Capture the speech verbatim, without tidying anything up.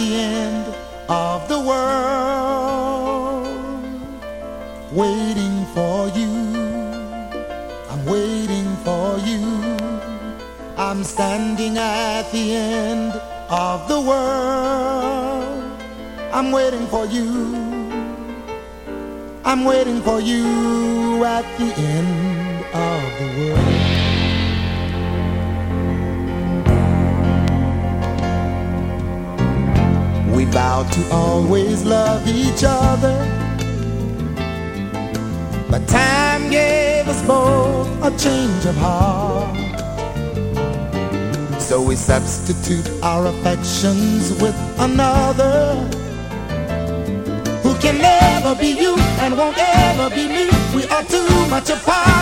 the end of the world, waiting for you. I'm waiting for you. I'm standing at the end of the world. I'm waiting for you. I'm waiting for you at the end of the world. We vowed to always love each other, but time gave us both a change of heart. So we substitute our affections with another, who can never be you and won't ever be me. We are too much apart.